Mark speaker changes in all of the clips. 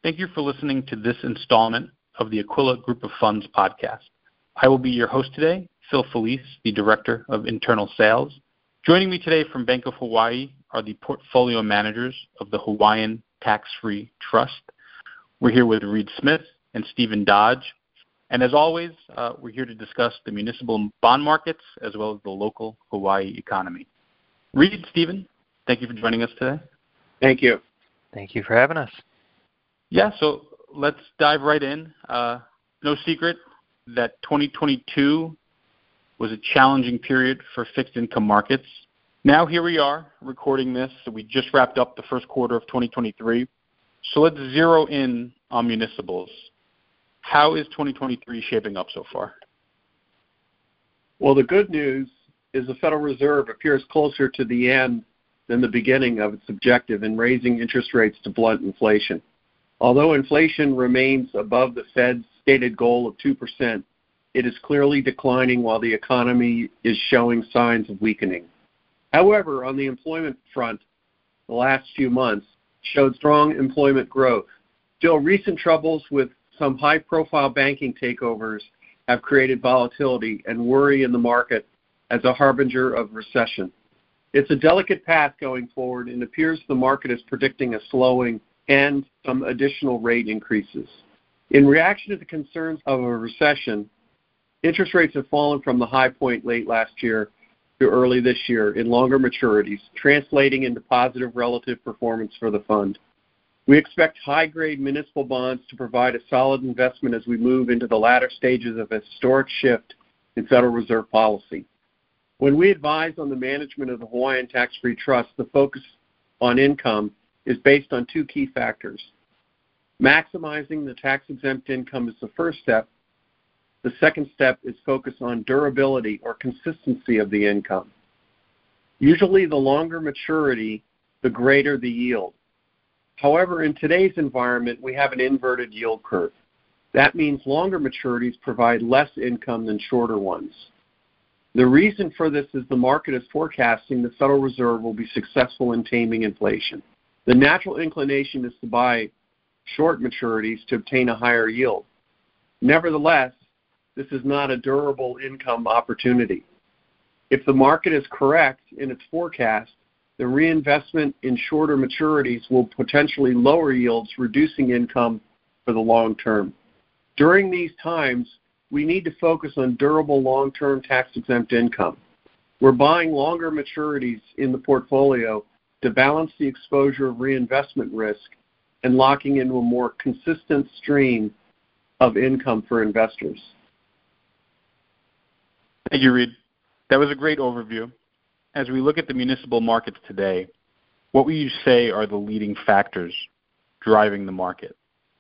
Speaker 1: Thank you for listening to this installment of the Aquila Group of Funds podcast. I will be your host today, Phil Felice, the Director of Internal Sales. Joining me today from Bank of Hawaii are the portfolio managers of the Hawaiian Tax-Free Trust. We're here with Reed Smith and Stephen Dodge. And as always, we're here to discuss the municipal bond markets as well as the local Hawaii economy. Reed, Stephen, thank you for joining us today.
Speaker 2: Thank you.
Speaker 3: Thank you for having us.
Speaker 1: Yeah, so let's dive right in. No secret that 2022 was a challenging period for fixed income markets. Now here we are recording this. So we just wrapped up the first quarter of 2023. So let's zero in on municipals. How is 2023 shaping up so far?
Speaker 2: Well, the good news is the Federal Reserve appears closer to the end than the beginning of its objective in raising interest rates to blunt inflation. Although inflation remains above the Fed's stated goal of 2%, it is clearly declining while the economy is showing signs of weakening. However, on the employment front, the last few months showed strong employment growth. Still, recent troubles with some high-profile banking takeovers have created volatility and worry in the market as a harbinger of recession. It's a delicate path going forward, and it appears the market is predicting a slowing and some additional rate increases. In reaction to the concerns of a recession, interest rates have fallen from the high point late last year to early this year in longer maturities, translating into positive relative performance for the fund. We expect high-grade municipal bonds to provide a solid investment as we move into the latter stages of a historic shift in Federal Reserve policy. When we advise on the management of the Hawaiian Tax-Free Trust, the focus on income is based on two key factors. Maximizing the tax-exempt income is the first step. The second step is focus on durability or consistency of the income. Usually the longer maturity, the greater the yield. However, in today's environment, we have an inverted yield curve. That means longer maturities provide less income than shorter ones. The reason for this is the market is forecasting the Federal Reserve will be successful in taming inflation. The natural inclination is to buy short maturities to obtain a higher yield. Nevertheless, this is not a durable income opportunity. If the market is correct in its forecast, the reinvestment in shorter maturities will potentially lower yields, reducing income for the long term. During these times, we need to focus on durable long-term tax-exempt income. We're buying longer maturities in the portfolio to balance the exposure of reinvestment risk and locking into a more consistent stream of income for investors.
Speaker 1: Thank you, Reed. That was a great overview. As we look at the municipal markets today, what would you say are the leading factors driving the market?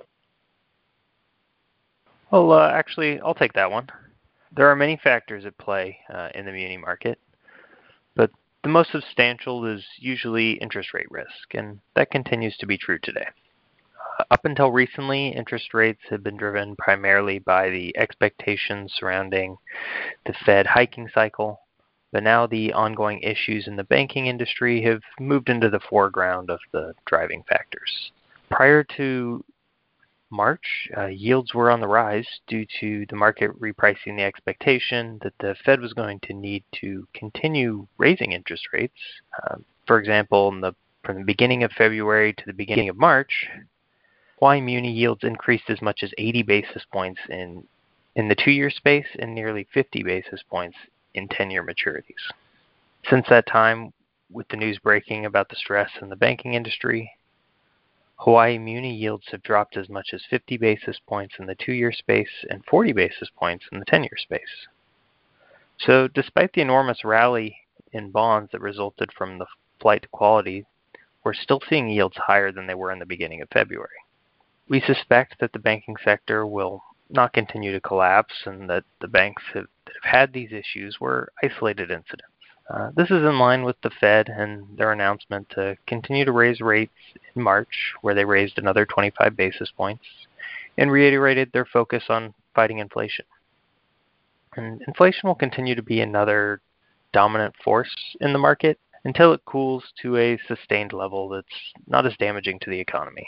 Speaker 3: Well, actually, I'll take that one. There are many factors at play in the muni market, but the most substantial is usually interest rate risk, and that continues to be true today. Up until recently, interest rates have been driven primarily by the expectations surrounding the Fed hiking cycle, but now the ongoing issues in the banking industry have moved into the foreground of the driving factors. Prior to March, yields were on the rise due to the market repricing the expectation that the Fed was going to need to continue raising interest rates. For example, from the beginning of February to the beginning of March, Hawaii muni yields increased as much as 80 basis points in the 2-year space and nearly 50 basis points in 10-year maturities. Since that time, with the news breaking about the stress in the banking industry, Hawaii muni yields have dropped as much as 50 basis points in the 2-year space and 40 basis points in the 10-year space. So despite the enormous rally in bonds that resulted from the flight to quality, we're still seeing yields higher than they were in the beginning of February. We suspect that the banking sector will not continue to collapse and that the banks that have had these issues were isolated incidents. This is in line with the Fed and their announcement to continue to raise rates in March, where they raised another 25 basis points and reiterated their focus on fighting inflation. And inflation will continue to be another dominant force in the market until it cools to a sustained level that's not as damaging to the economy.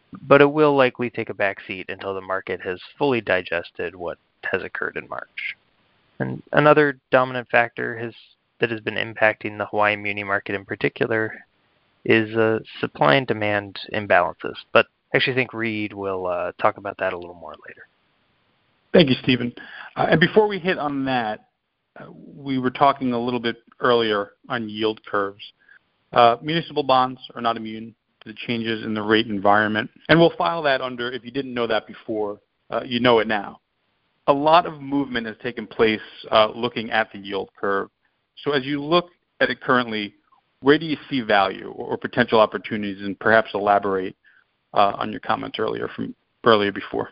Speaker 3: but it will likely take a backseat until the market has fully digested what has occurred in March. And another dominant factor that has been impacting the Hawaii muni market in particular is supply and demand imbalances. But I actually think Reed will talk about that a little more later.
Speaker 1: Thank you, Stephen. And before we hit on that, we were talking a little bit earlier on yield curves. Municipal bonds are not immune to the changes in the rate environment, and we'll file that under, if you didn't know that before, you know it now. A lot of movement has taken place looking at the yield curve. So as you look at it currently, where do you see value or potential opportunities, and perhaps elaborate on your comments earlier before?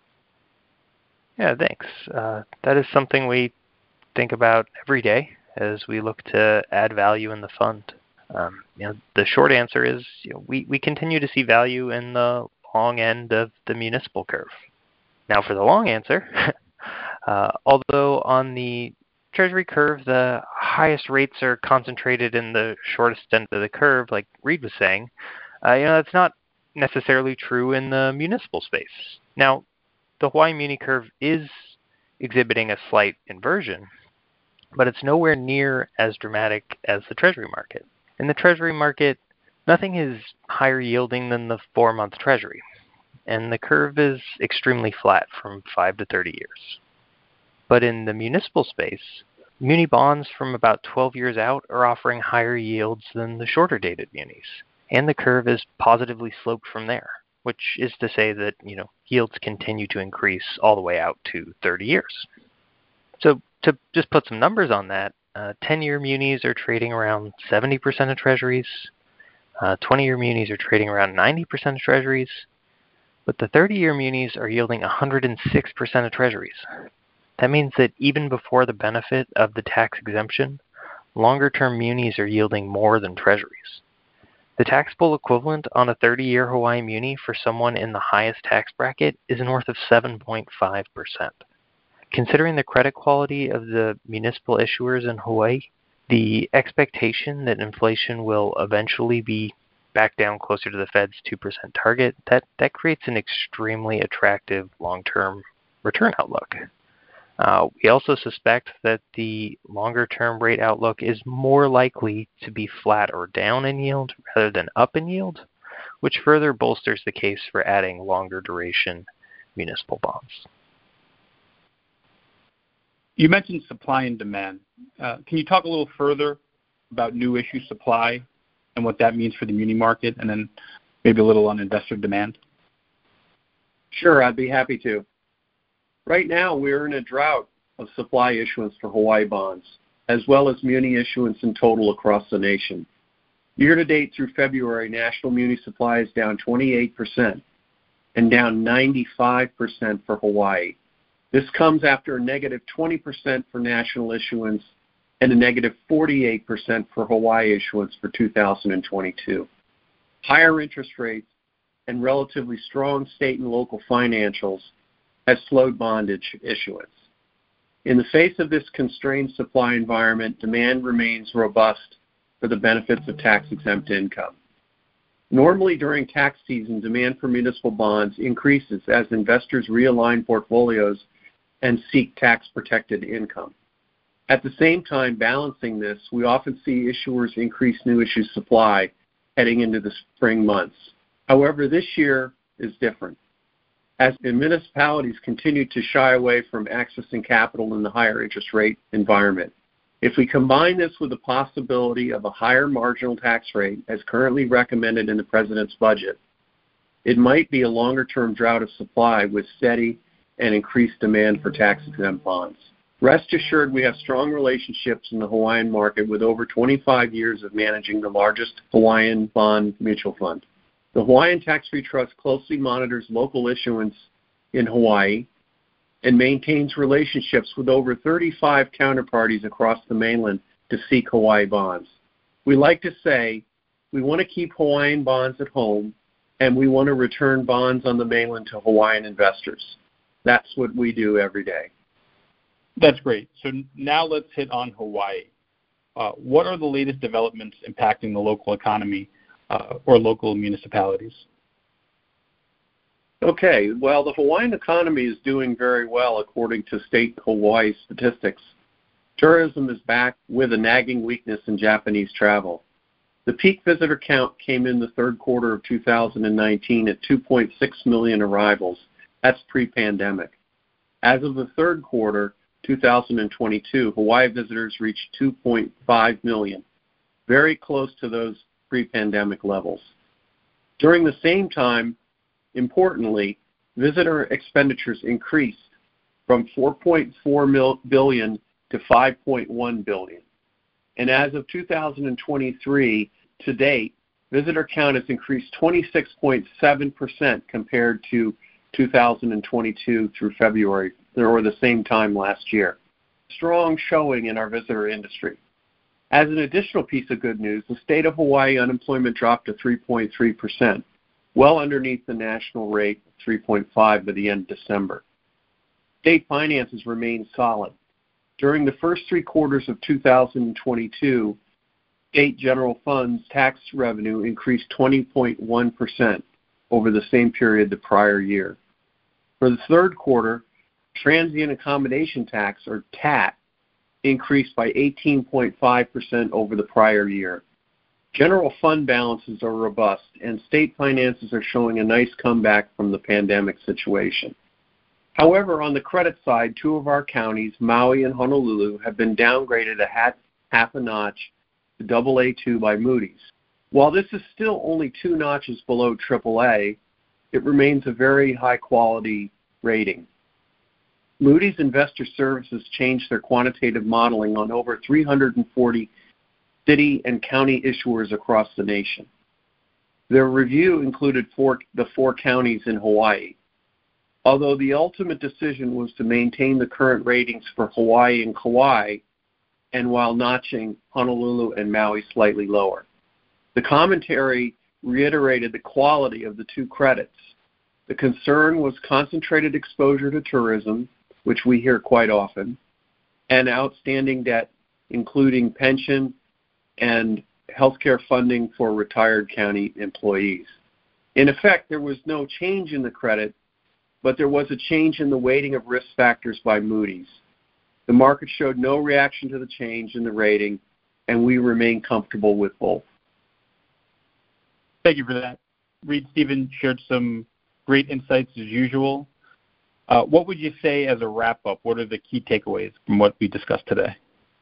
Speaker 3: Yeah, thanks. That is something we think about every day as we look to add value in the fund. The short answer is we continue to see value in the long end of the municipal curve. Now for the long answer, although on the Treasury curve, the highest rates are concentrated in the shortest end of the curve, like Reed was saying, that's not necessarily true in the municipal space. Now, the Hawaii muni curve is exhibiting a slight inversion, but it's nowhere near as dramatic as the Treasury market. In the Treasury market, nothing is higher yielding than the 4-month Treasury, and the curve is extremely flat from 5 to 30 years. But in the municipal space, muni bonds from about 12 years out are offering higher yields than the shorter dated munis, and the curve is positively sloped from there, which is to say that yields continue to increase all the way out to 30 years. So to just put some numbers on that, 10-year munis are trading around 70% of Treasuries, 20-year munis are trading around 90% of Treasuries, but the 30-year munis are yielding 106% of Treasuries. That means that even before the benefit of the tax exemption, longer-term munis are yielding more than Treasuries. The taxable equivalent on a 30-year Hawaii muni for someone in the highest tax bracket is north of 7.5%. Considering the credit quality of the municipal issuers in Hawaii, the expectation that inflation will eventually be back down closer to the Fed's 2% target, that creates an extremely attractive long-term return outlook. We also suspect that the longer-term rate outlook is more likely to be flat or down in yield rather than up in yield, which further bolsters the case for adding longer duration municipal bonds.
Speaker 1: You mentioned supply and demand. Can you talk a little further about new issue supply and what that means for the muni market, and then maybe a little on investor demand?
Speaker 2: Sure, I'd be happy to. Right now, we're in a drought of supply issuance for Hawaii bonds, as well as muni issuance in total across the nation. Year-to-date through February, national muni supply is down 28% and down 95% for Hawaii. This comes after a negative 20% for national issuance and a negative 48% for Hawaii issuance for 2022. Higher interest rates and relatively strong state and local financials has slowed bond issuance. In the face of this constrained supply environment, demand remains robust for the benefits of tax-exempt income. Normally during tax season, demand for municipal bonds increases as investors realign portfolios and seek tax-protected income. At the same time, balancing this, we often see issuers increase new issue supply heading into the spring months. However, this year is different, as the municipalities continue to shy away from accessing capital in the higher interest rate environment. If we combine this with the possibility of a higher marginal tax rate as currently recommended in the President's budget, it might be a longer-term drought of supply with steady and increased demand for tax-exempt bonds. Rest assured, we have strong relationships in the Hawaiian market with over 25 years of managing the largest Hawaiian bond mutual fund. The Hawaiian Tax-Free Trust closely monitors local issuance in Hawaii and maintains relationships with over 35 counterparties across the mainland to seek Hawaii bonds. We like to say we want to keep Hawaiian bonds at home, and we want to return bonds on the mainland to Hawaiian investors. That's what we do every day.
Speaker 1: That's great. So now let's hit on Hawaii. What are the latest developments impacting the local economy or local municipalities?
Speaker 2: Okay, well, the Hawaiian economy is doing very well according to state Hawaii statistics. Tourism is back with a nagging weakness in Japanese travel. The peak visitor count came in the third quarter of 2019 at 2.6 million arrivals. That's pre-pandemic. As of the third quarter 2022, Hawaii visitors reached 2.5 million, very close to those pre-pandemic levels. During the same time, importantly, visitor expenditures increased from $4.4 billion to $5.1 billion. And as of 2023 to date, visitor count has increased 26.7% compared to 2022 through February, or the same time last year. Strong showing in our visitor industry. As an additional piece of good news, the state of Hawaii unemployment dropped to 3.3%, well underneath the national rate of 3.5 by the end of December. State finances remain solid. During the first 3 quarters of 2022, state general funds tax revenue increased 20.1% over the same period the prior year. For the third quarter, transient accommodation tax, or TAT, increased by 18.5% over the prior year. General fund balances are robust, and state finances are showing a nice comeback from the pandemic situation. However, on the credit side, 2 of our counties, Maui and Honolulu, have been downgraded half a notch to AA2 by Moody's. While this is still only 2 notches below AAA, it remains a very high-quality rating. Moody's Investor Services changed their quantitative modeling on over 340 city and county issuers across the nation. Their review included the 4 counties in Hawaii. Although the ultimate decision was to maintain the current ratings for Hawaii and Kauai, and while notching Honolulu and Maui slightly lower. The commentary reiterated the quality of the 2 credits. The concern was concentrated exposure to tourism, which we hear quite often, and outstanding debt, including pension and healthcare funding for retired county employees. In effect, there was no change in the credit, but there was a change in the weighting of risk factors by Moody's. The market showed no reaction to the change in the rating, and we remain comfortable with both.
Speaker 1: Thank you for that. Reed, Stephen shared some great insights as usual. What would you say as a wrap-up? What are the key takeaways from what we discussed today?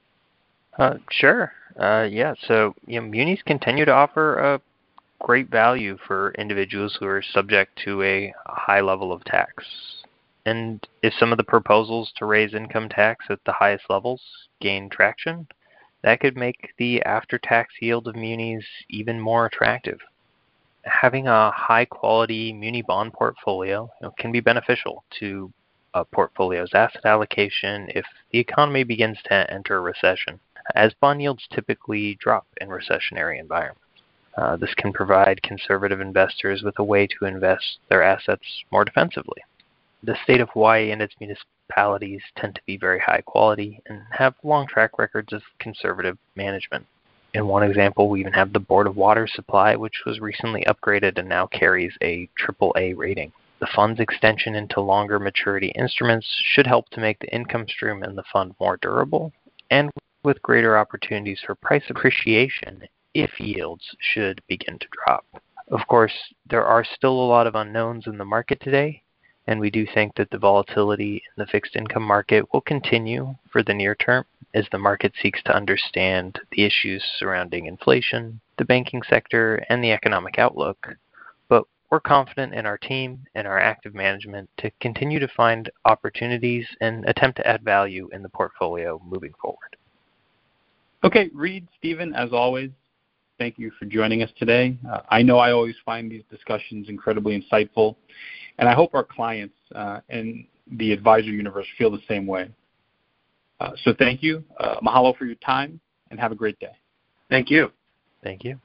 Speaker 3: Sure. So munis continue to offer a great value for individuals who are subject to a high level of tax. And if some of the proposals to raise income tax at the highest levels gain traction, that could make the after-tax yield of munis even more attractive. Having a high-quality muni bond portfolio can be beneficial to a portfolio's asset allocation if the economy begins to enter a recession, as bond yields typically drop in recessionary environments. This can provide conservative investors with a way to invest their assets more defensively. The state of Hawaii and its municipalities tend to be very high quality and have long track records of conservative management. In one example, we even have the Board of Water Supply, which was recently upgraded and now carries a AAA rating. The fund's extension into longer maturity instruments should help to make the income stream in the fund more durable and with greater opportunities for price appreciation if yields should begin to drop. Of course, there are still a lot of unknowns in the market today, and we do think that the volatility in the fixed income market will continue for the near term as the market seeks to understand the issues surrounding inflation, the banking sector, and the economic outlook. But we're confident in our team and our active management to continue to find opportunities and attempt to add value in the portfolio moving forward.
Speaker 1: Okay, Reed, Stephen, as always, thank you for joining us today. I know I always find these discussions incredibly insightful, and I hope our clients and the advisor universe feel the same way. So thank you. Mahalo for your time, and have a great day.
Speaker 2: Thank you.
Speaker 3: Thank you.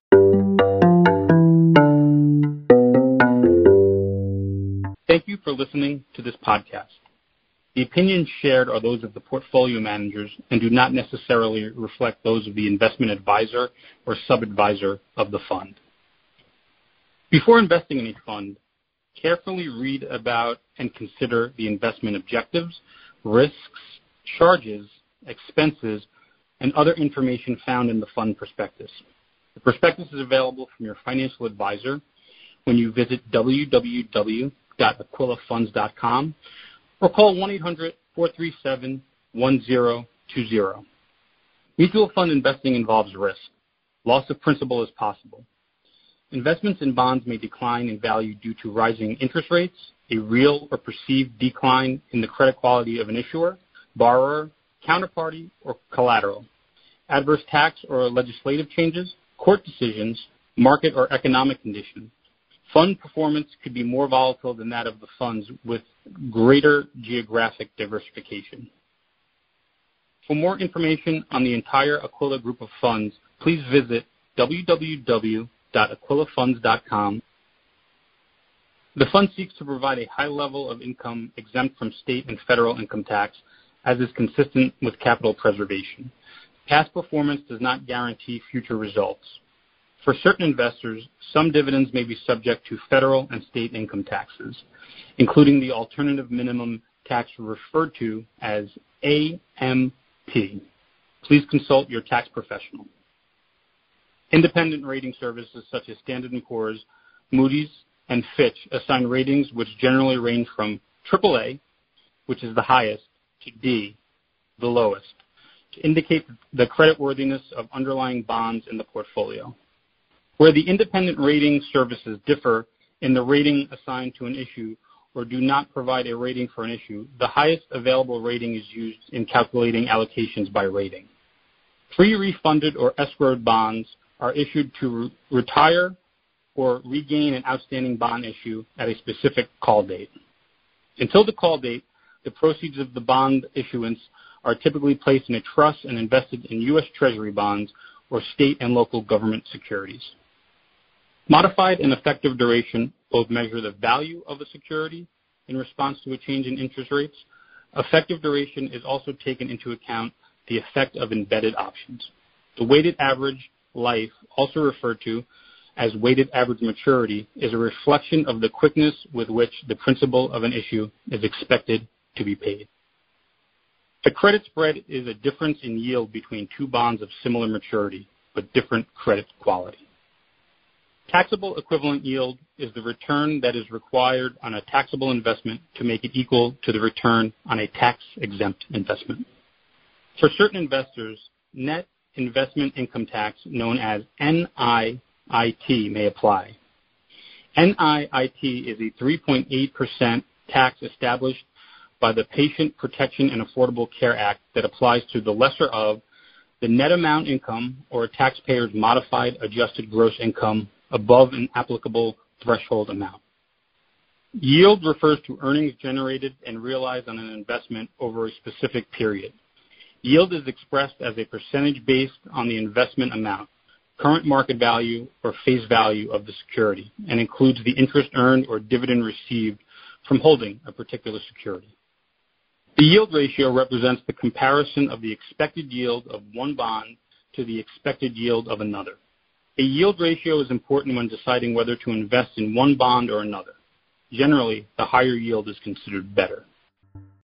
Speaker 1: Thank you for listening to this podcast. The opinions shared are those of the portfolio managers and do not necessarily reflect those of the investment advisor or sub-advisor of the fund. Before investing in a fund, Carefully read about and consider the investment objectives, risks, charges, expenses, and other information found in the fund prospectus. The prospectus is available from your financial advisor when you visit www.aquilafunds.com or call 1-800-437-1020. Mutual fund investing involves risk. Loss of principal is possible. Investments in bonds may decline in value due to rising interest rates, a real or perceived decline in the credit quality of an issuer, borrower, counterparty, or collateral, adverse tax or legislative changes, court decisions, market or economic conditions. Fund performance could be more volatile than that of the funds with greater geographic diversification. For more information on the entire Aquila group of funds, please visit www.aquilafunds.com. The fund seeks to provide a high level of income exempt from state and federal income tax, as is consistent with capital preservation. Past performance does not guarantee future results. For certain investors, some dividends may be subject to federal and state income taxes, including the alternative minimum tax referred to as AMT. Please consult your tax professional. Independent rating services such as Standard & Poor's, Moody's, and Fitch assign ratings which generally range from AAA, which is the highest, to D, the lowest, to indicate the creditworthiness of underlying bonds in the portfolio. Where the independent rating services differ in the rating assigned to an issue or do not provide a rating for an issue, the highest available rating is used in calculating allocations by rating. Pre-refunded or escrowed bonds are issued to retire or regain an outstanding bond issue at a specific call date. Until the call date, the proceeds of the bond issuance are typically placed in a trust and invested in U.S. Treasury bonds or state and local government securities. Modified and effective duration both measure the value of the security in response to a change in interest rates. Effective duration is also taken into account the effect of embedded options. The weighted average life, also referred to as weighted average maturity, is a reflection of the quickness with which the principal of an issue is expected to be paid. The credit spread is a difference in yield between two bonds of similar maturity but different credit quality. Taxable equivalent yield is the return that is required on a taxable investment to make it equal to the return on a tax-exempt investment. For certain investors, net investment income tax, known as NIIT, may apply. NIIT is a 3.8% tax established by the Patient Protection and Affordable Care Act that applies to the lesser of the net amount income or a taxpayer's modified adjusted gross income above an applicable threshold amount. Yield refers to earnings generated and realized on an investment over a specific period. Yield is expressed as a percentage based on the investment amount, current market value or face value of the security, and includes the interest earned or dividend received from holding a particular security. The yield ratio represents the comparison of the expected yield of one bond to the expected yield of another. A yield ratio is important when deciding whether to invest in one bond or another. Generally, the higher yield is considered better.